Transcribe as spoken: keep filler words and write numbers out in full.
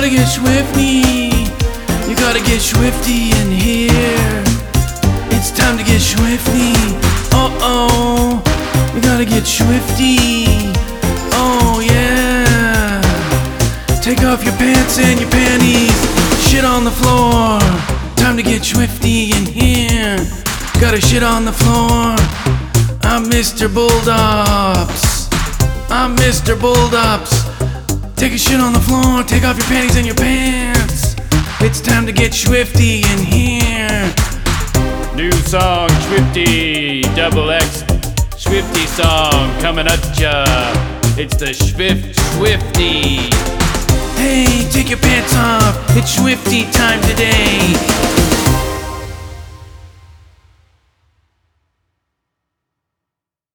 gotta get swifty. You gotta get swifty in here. It's time to get swifty. Uh-oh, you gotta get swifty. Oh yeah. Take off your pants and your panties. Shit on the floor. Time to get swifty in here. Gotta shit on the floor. I'm Mister Bulldops. I'm Mister Bulldops. Take a shit on the floor. Take off your panties and your pants. It's time to get swifty in here. New song, Swifty, double X, Swifty song coming at ya. It's the Swift Swifty. Hey, take your pants off. It's swifty time today.